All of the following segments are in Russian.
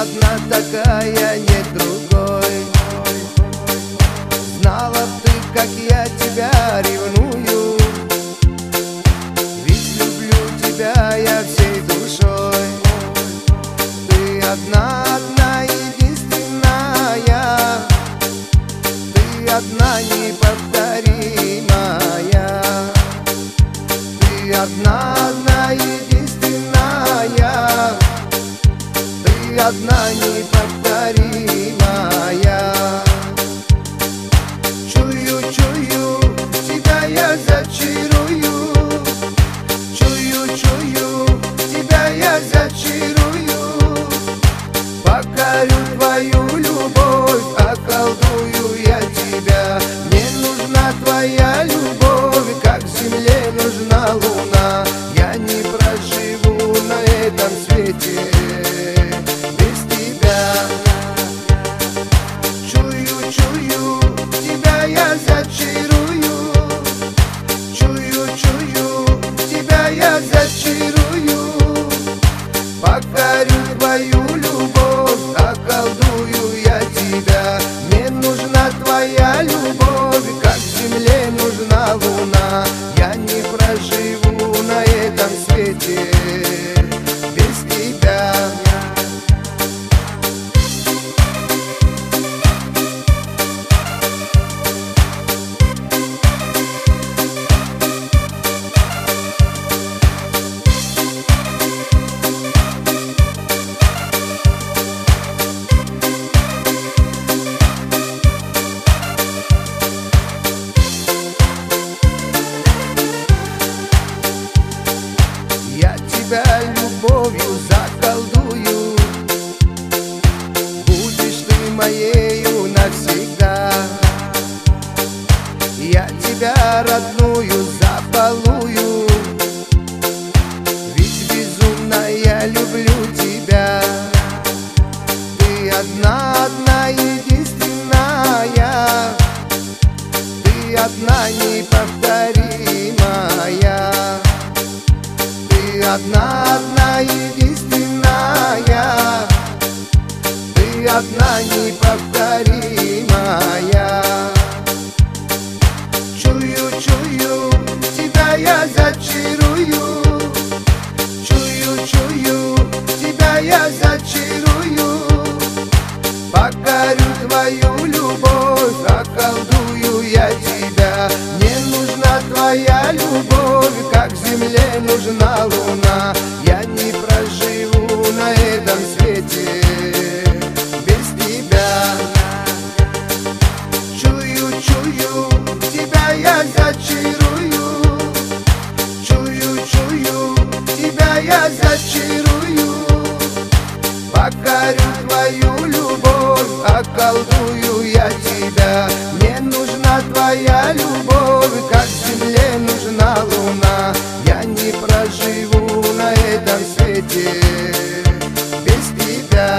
одна такая, нет другой. Знала б ты, как я тебя ревную, ведь люблю тебя я всей душой. Ты одна, одна, единственная, ты одна, неповторимая. Ты одна, одна, единственная, ты одна, неповторимая. Чую, чую, тебя я зачарую. Чую, чую, тебя я зачарую. Покорю твою любовь, околдую я тебя. Мне нужна твоя любовь, как земле нужна луна. Я не проживу на этом свете без тебя. Чую, чую, тебя я зачарую. Чую, чую, тебя я зачарую. Покорю твою любовь, околдую я тебя. Мне нужна твоя любовь, как земле нужна луна. Я не проживу на этом свете без тебя. Я тебя любовью заколдую, будешь ты моею навсегда. Я тебя родную забалую, ведь безумно я люблю тебя. Ты одна, одна, единственная, ты одна, неповторимая. Ты одна, одна, единственная, ты одна, неповторимая. Чую, чую, тебя я зачарую. Чую, чую, тебя я зачарую. Покорю твою любовь, околдую я тебя. Мне нужна твоя любовь, как земле нужна луна. Я не проживу на этом свете без тебя. Чую, чую, тебя я зачарую. Чую, чую, тебя я зачарую. Покорю твою любовь, околдую я тебя. Мне нужна твоя любовь, как земле нужна луна. Я не проживу на этом свете без тебя.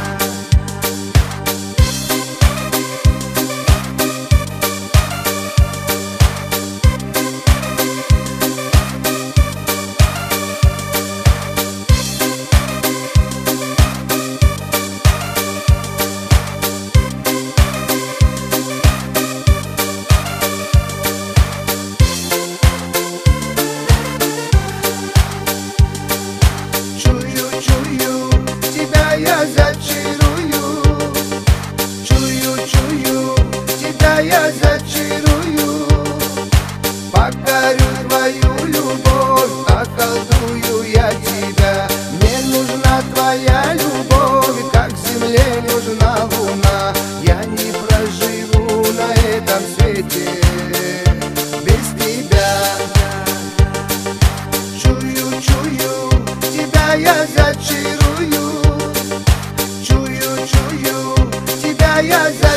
Я зачарую. Чую, чую, тебя я зачарую. Покорю твою любовь, околдую я тебя. Мне нужна твоя любовь, как земле нужна луна. Я не проживу на этом свете без тебя. Чую, чую, тебя я зачарую. Чую, чую, тебя я зачарую.